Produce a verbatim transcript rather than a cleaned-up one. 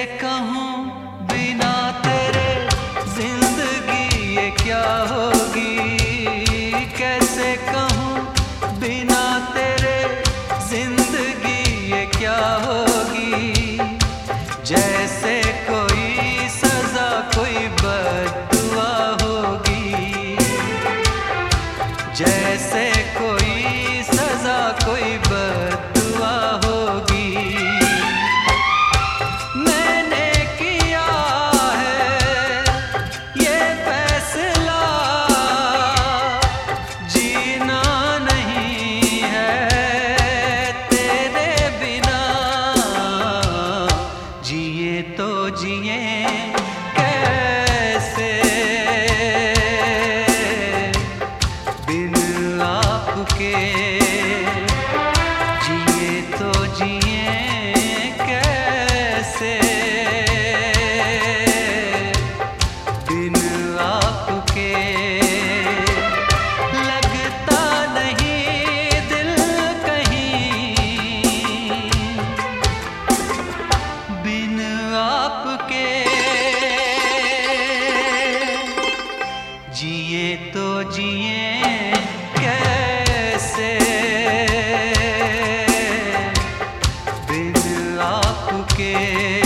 कहूँ बिना तेरे जिंदगी ये क्या होगी, कैसे कहूँ बिना तेरे जिंदगी ये क्या होगी। जैसे कोई सजा कोई बद्दुआ होगी, जैसे कोई सजा कोई बद्दुआ होगी। मैंने किया है ये फैसला, जीना नहीं है तेरे बिना। जिए तो जिए कैसे बिन आपके, जिए तो जिए कैसे बिन आपके। लगता नहीं दिल कहीं बिन आपके, जिए तो जिए कैसे बिन आपके।